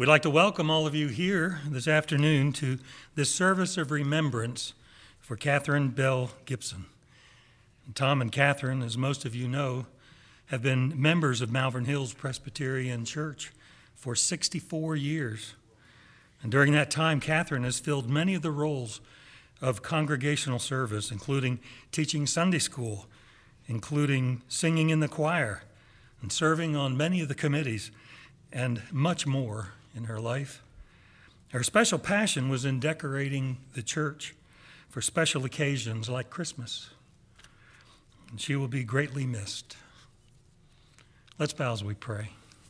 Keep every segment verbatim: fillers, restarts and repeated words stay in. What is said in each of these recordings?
We'd like to welcome all of you here this afternoon to this service of remembrance for Catherine Bell Gibson. Tom and Catherine, as most of you know, have been members of Malvern Hills Presbyterian Church for sixty-four years. And during that time, Catherine has filled many of the roles of congregational service, including teaching Sunday school, including singing in the choir, and serving on many of the committees, and much more in her life. Her special passion was in decorating the church for special occasions like Christmas. And she will be greatly missed. Let's bow as we pray.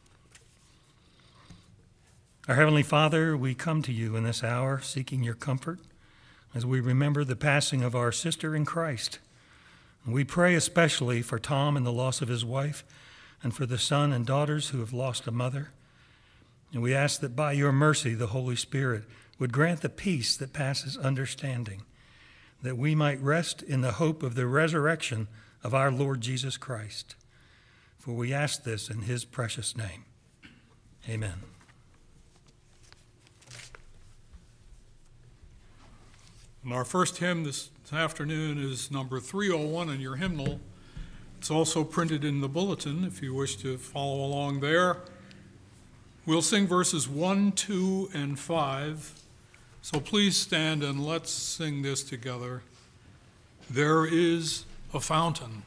Our Heavenly Father, we come to you in this hour seeking your comfort as we remember the passing of our sister in Christ. And we pray especially for Tom and the loss of his wife, and for the son and daughters who have lost a mother. And we ask that by your mercy, the Holy Spirit would grant the peace that passes understanding, that we might rest in the hope of the resurrection of our Lord Jesus Christ. For we ask this in his precious name. Amen. And our first hymn this afternoon is number three oh one in your hymnal. It's also printed in the bulletin if you wish to follow along there. We'll sing verses one, two, and five. So please stand and let's sing this together. There is a fountain.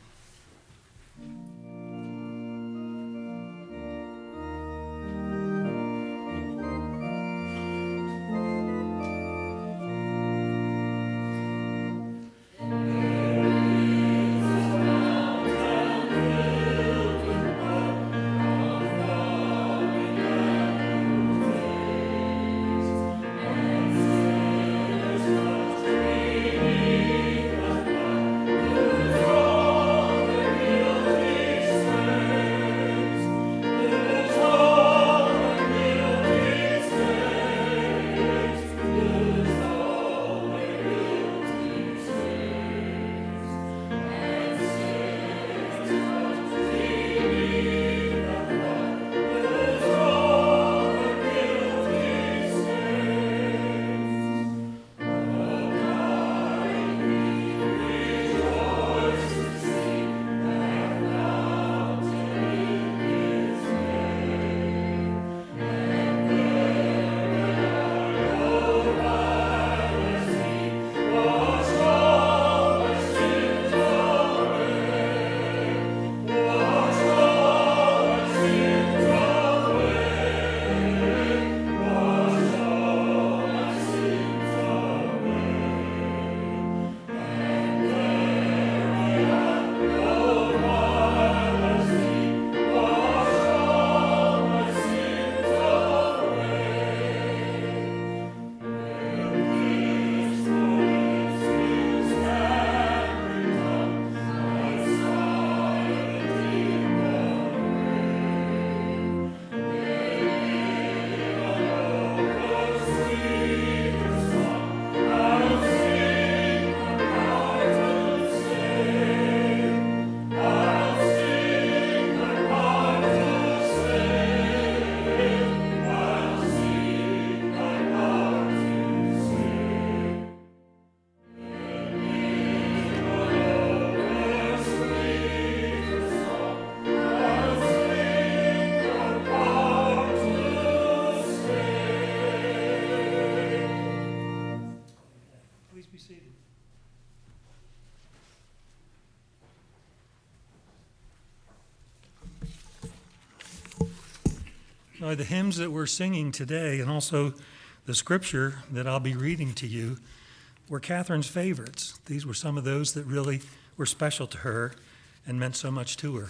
Now, the hymns that we're singing today, and also the scripture that I'll be reading to you, were Catherine's favorites. These were some of those that really were special to her and meant so much to her.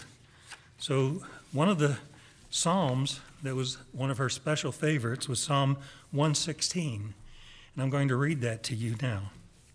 So one of the psalms that was one of her special favorites was Psalm one sixteen, and I'm going to read that to you now.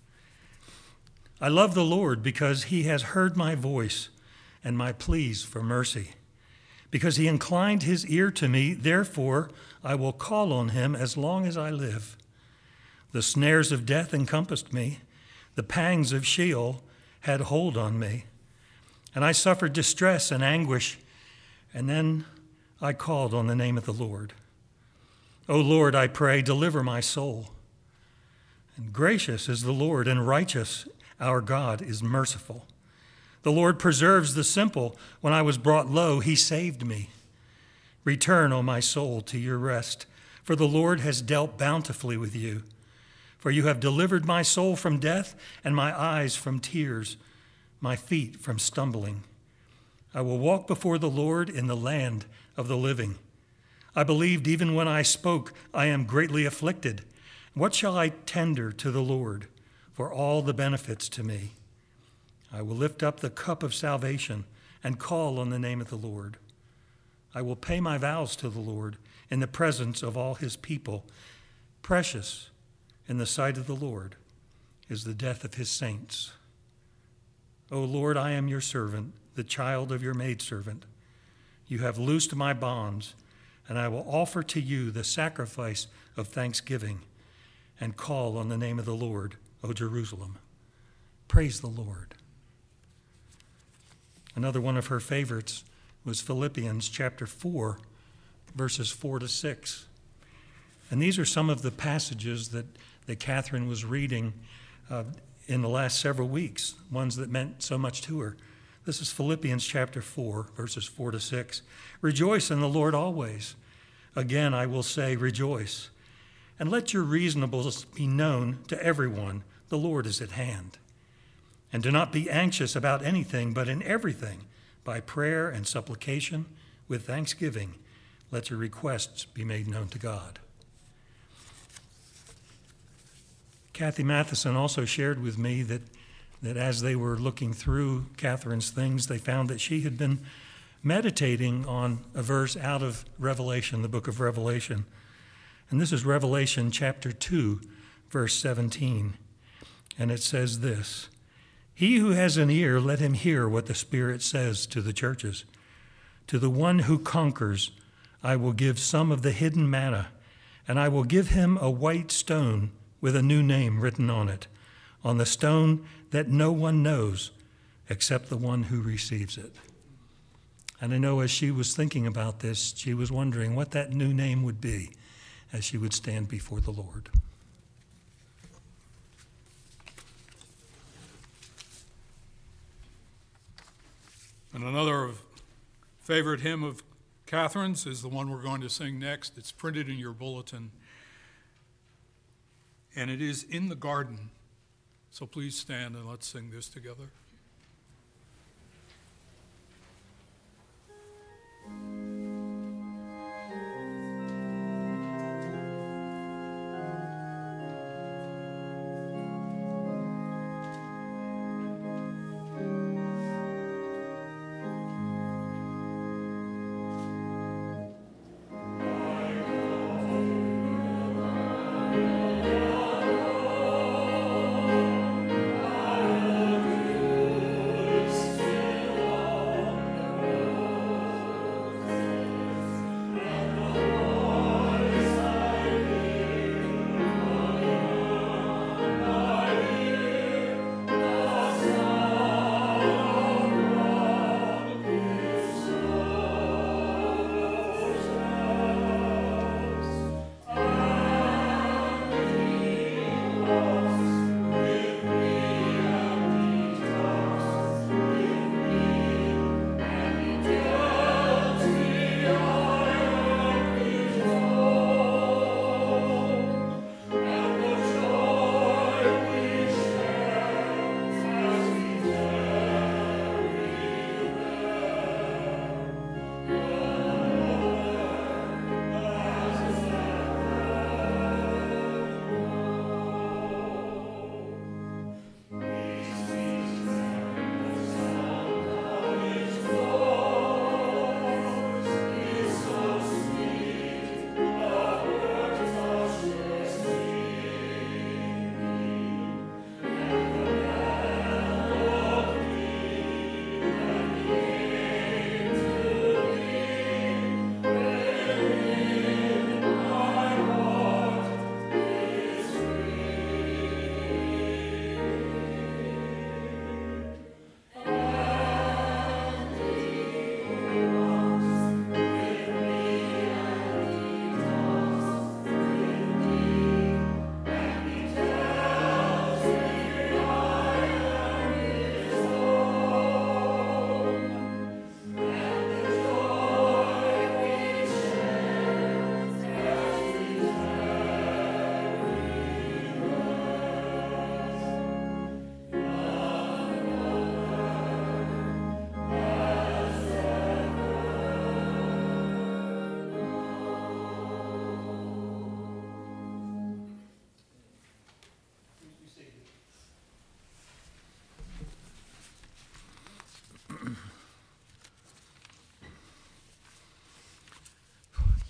I love the Lord because he has heard my voice and my pleas for mercy. Because he inclined his ear to me, therefore I will call on him as long as I live. The snares of death encompassed me. The pangs of Sheol had hold on me. And I suffered distress and anguish. And then I called on the name of the Lord. O Lord, I pray, deliver my soul. And gracious is the Lord, and righteous our God is merciful. The Lord preserves the simple. When I was brought low, he saved me. Return, O my soul, to your rest, for the Lord has dealt bountifully with you. For you have delivered my soul from death, and my eyes from tears, my feet from stumbling. I will walk before the Lord in the land of the living. I believed even when I spoke, I am greatly afflicted. What shall I tender to the Lord for all the benefits to me? I will lift up the cup of salvation and call on the name of the Lord. I will pay my vows to the Lord in the presence of all his people. Precious in the sight of the Lord is the death of his saints. O Lord, I am your servant, the child of your maidservant. You have loosed my bonds, and I will offer to you the sacrifice of thanksgiving and call on the name of the Lord, O Jerusalem. Praise the Lord. Another one of her favorites was Philippians chapter four, verses four to six. And these are some of the passages that, that Catherine was reading uh, in the last several weeks, ones that meant so much to her. This is Philippians chapter four, verses four to six. Rejoice in the Lord always. Again, I will say, rejoice. And let your reasonableness be known to everyone. The Lord is at hand. And do not be anxious about anything, but in everything, by prayer and supplication, with thanksgiving, let your requests be made known to God. Kathy Matheson also shared with me that, that as they were looking through Catherine's things, they found that she had been meditating on a verse out of Revelation, the book of Revelation. And this is Revelation chapter two, verse seventeen. And it says this, "He who has an ear, let him hear what the Spirit says to the churches. To the one who conquers, I will give some of the hidden manna, and I will give him a white stone with a new name written on it, on the stone that no one knows except the one who receives it." And I know as she was thinking about this, she was wondering what that new name would be as she would stand before the Lord. And another favorite hymn of Catherine's is the one we're going to sing next. It's printed in your bulletin. And it is "In the Garden." So please stand and let's sing this together. Thank you.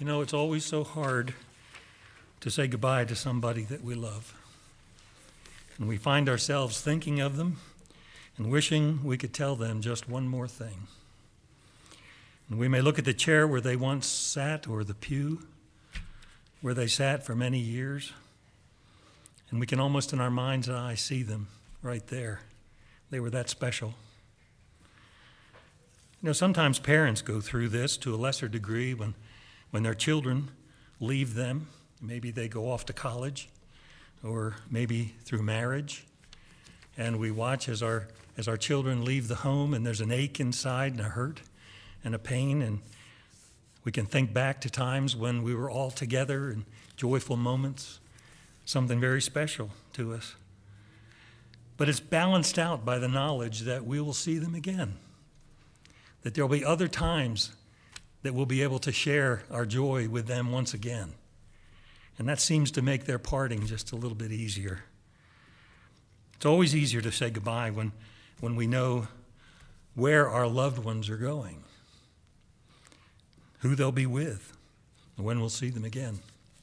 You know, it's always so hard to say goodbye to somebody that we love. And we find ourselves thinking of them and wishing we could tell them just one more thing. And we may look at the chair where they once sat or the pew where they sat for many years, and we can almost in our mind's eye see them right there. They were that special. You know, sometimes parents go through this to a lesser degree when When their children leave them. Maybe they go off to college or maybe through marriage. And we watch as our as our children leave the home, and there's an ache inside and a hurt and a pain. And we can think back to times when we were all together and joyful moments, something very special to us. But it's balanced out by the knowledge that we will see them again, that there will be other times that we'll be able to share our joy with them once again. And that seems to make their parting just a little bit easier. It's always easier to say goodbye when, when we know where our loved ones are going, who they'll be with, and when we'll see them again.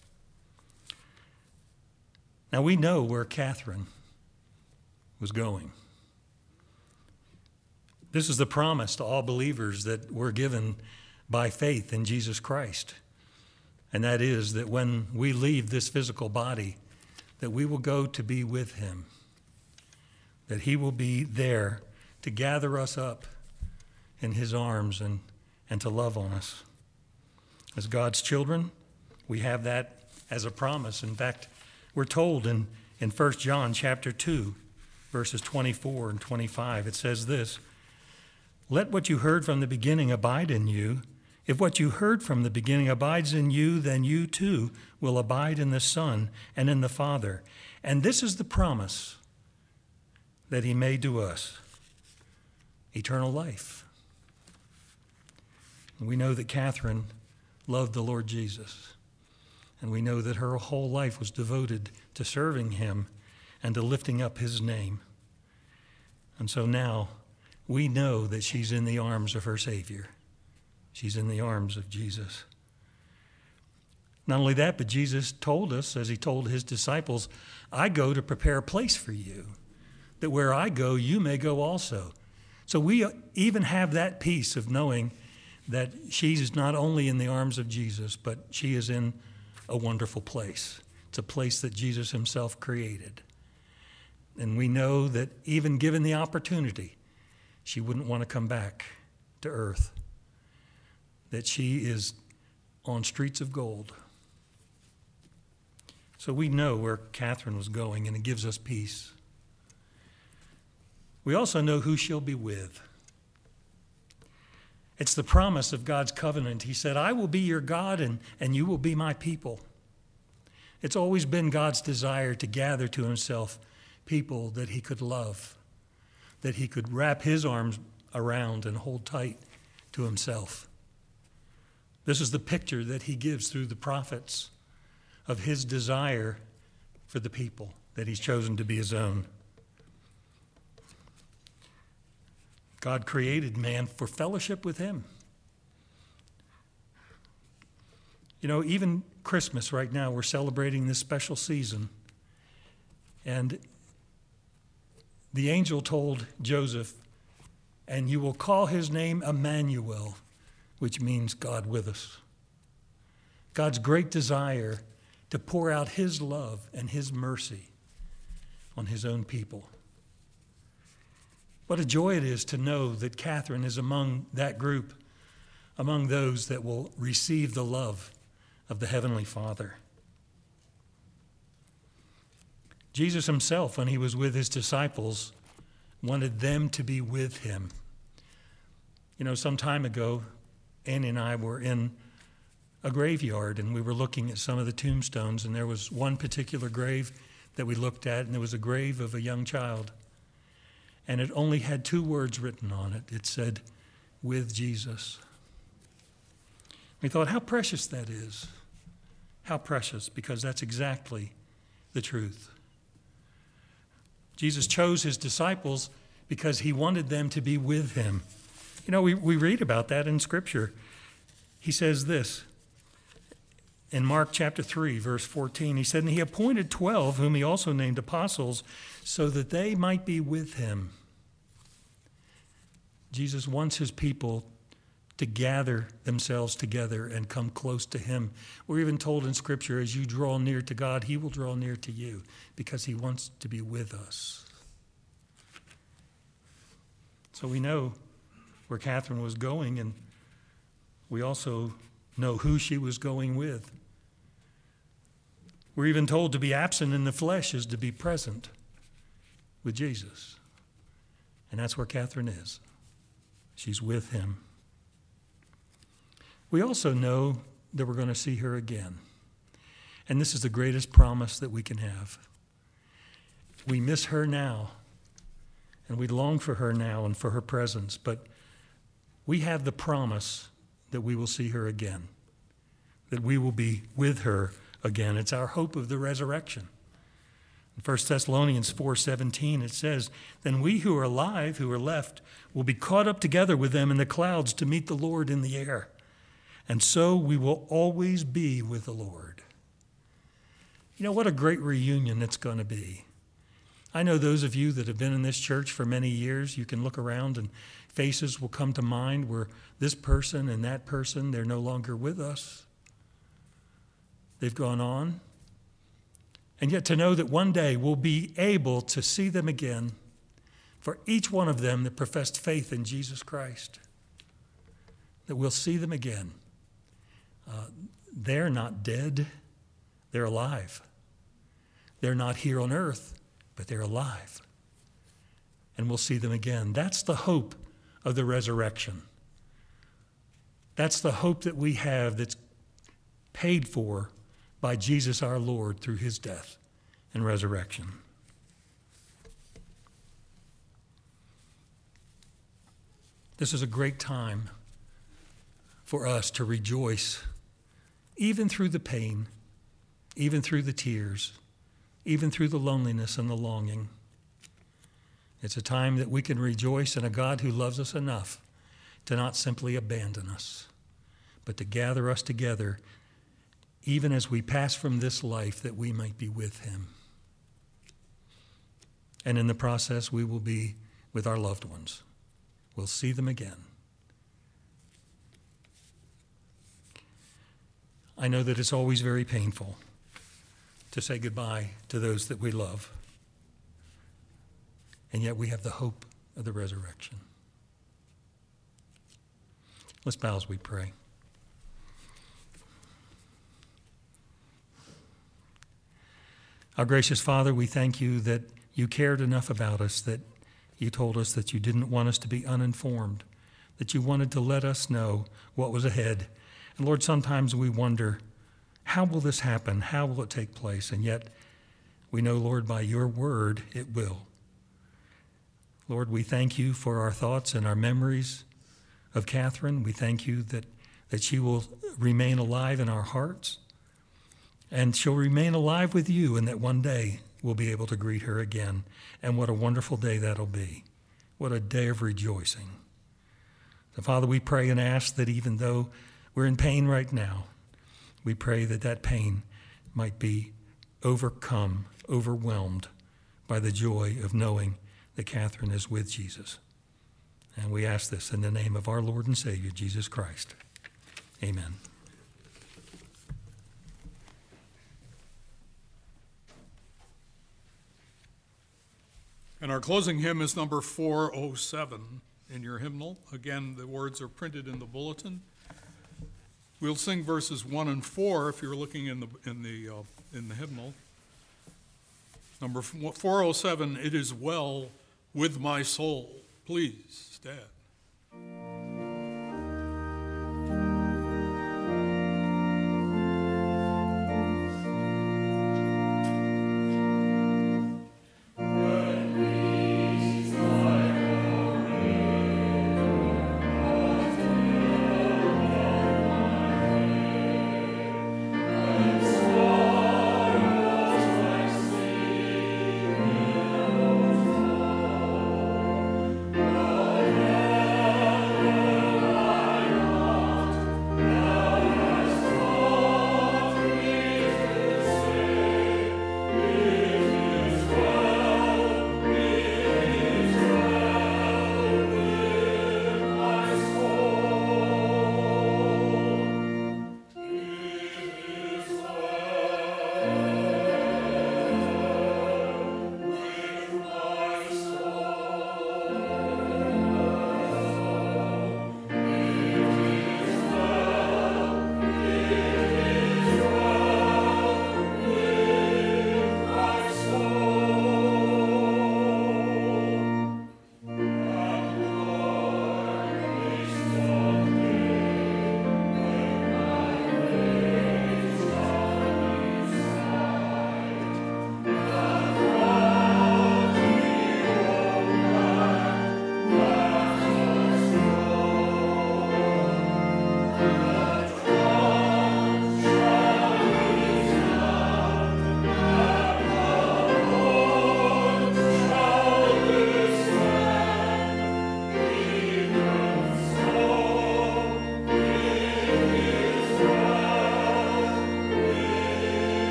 Now, we know where Catherine was going. This is the promise to all believers that we're given by faith in Jesus Christ. And that is that when we leave this physical body, that we will go to be with him, that he will be there to gather us up in his arms and, and to love on us. As God's children, we have that as a promise. In fact, we're told in, in First John chapter two, verses twenty-four and twenty-five, it says this: "Let what you heard from the beginning abide in you. If what you heard from the beginning abides in you, then you too will abide in the Son and in the Father. And this is the promise that he made to us, eternal life." And we know that Catherine loved the Lord Jesus. And we know that her whole life was devoted to serving him and to lifting up his name. And so now we know that she's in the arms of her Savior. She's in the arms of Jesus. Not only that, but Jesus told us, as he told his disciples, "I go to prepare a place for you, that where I go, you may go also." So we even have that peace of knowing that she's not only in the arms of Jesus, but she is in a wonderful place. It's a place that Jesus himself created. And we know that even given the opportunity, she wouldn't want to come back to earth, that she is on streets of gold. So we know where Catherine was going, and it gives us peace. We also know who she'll be with. It's the promise of God's covenant. He said, "I will be your God, and, and you will be my people." It's always been God's desire to gather to himself people that he could love, that he could wrap his arms around and hold tight to himself. This is the picture that he gives through the prophets of his desire for the people that he's chosen to be his own. God created man for fellowship with him. You know, even Christmas right now, we're celebrating this special season. And the angel told Joseph, "And you will call his name Emmanuel," which means God with us. God's great desire to pour out his love and his mercy on his own people. What a joy it is to know that Catherine is among that group, among those that will receive the love of the Heavenly Father. Jesus himself, when he was with his disciples, wanted them to be with him. You know, some time ago, Annie and I were in a graveyard, and we were looking at some of the tombstones, and there was one particular grave that we looked at, and it was a grave of a young child. And it only had two words written on it. It said, "With Jesus." We thought, how precious that is. How precious, because that's exactly the truth. Jesus chose his disciples because he wanted them to be with him. You know, we, we read about that in Scripture. He says this, In Mark chapter three, verse fourteen, he said, "And he appointed twelve, whom he also named apostles, so that they might be with him." Jesus wants his people to gather themselves together and come close to him. We're even told in Scripture, as you draw near to God, he will draw near to you, because he wants to be with us. So we know where Catherine was going, and we also know who she was going with. We're even told to be absent in the flesh is to be present with Jesus. And that's where Catherine is. She's with him. We also know that we're going to see her again. And this is the greatest promise that we can have. We miss her now, and we long for her now and for her presence, but we have the promise that we will see her again, that we will be with her again. It's our hope of the resurrection. In First Thessalonians four seventeen, it says, "Then we who are alive, who are left, will be caught up together with them in the clouds to meet the Lord in the air. And so we will always be with the Lord." You know, what a great reunion it's going to be. I know those of you that have been in this church for many years, you can look around and faces will come to mind where this person and that person, they're no longer with us. They've gone on. And yet to know that one day we'll be able to see them again, for each one of them that professed faith in Jesus Christ, that we'll see them again. Uh, they're not dead, they're alive. They're not here on earth, but they're alive. And we'll see them again. That's the hope of the resurrection. That's the hope that we have that's paid for by Jesus our Lord through his death and resurrection. This is a great time for us to rejoice, even through the pain, even through the tears, even through the loneliness and the longing. It's a time that we can rejoice in a God who loves us enough to not simply abandon us, but to gather us together, even as we pass from this life, that we might be with him. And in the process, we will be with our loved ones. We'll see them again. I know that it's always very painful to say goodbye to those that we love. And yet we have the hope of the resurrection. Let's bow as we pray. Our gracious Father, we thank you that you cared enough about us, that you told us that you didn't want us to be uninformed, that you wanted to let us know what was ahead. And Lord, sometimes we wonder, how will this happen? How will it take place? And yet we know, Lord, by your word, it will. Lord, we thank you for our thoughts and our memories of Catherine. We thank you that, that she will remain alive in our hearts, and she'll remain alive with you, and that one day we'll be able to greet her again. And what a wonderful day that'll be. What a day of rejoicing. So, Father, we pray and ask that even though we're in pain right now, we pray that that pain might be overcome, overwhelmed by the joy of knowing that Catherine is with Jesus. And we ask this in the name of our Lord and Savior, Jesus Christ. Amen. And our closing hymn is number four oh seven in your hymnal. Again, the words are printed in the bulletin. We'll sing verses one and four if you're looking in the in the uh, in the hymnal. Number four oh seven, "It is well with my soul." Please stand. Yeah.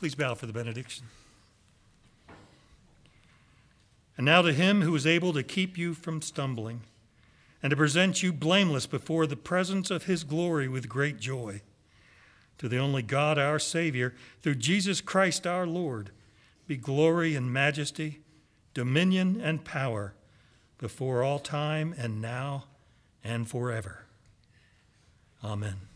Please bow for the benediction. And now to him who is able to keep you from stumbling and to present you blameless before the presence of his glory with great joy, to the only God, our Savior, through Jesus Christ our Lord, be glory and majesty, dominion and power before all time and now and forever. Amen.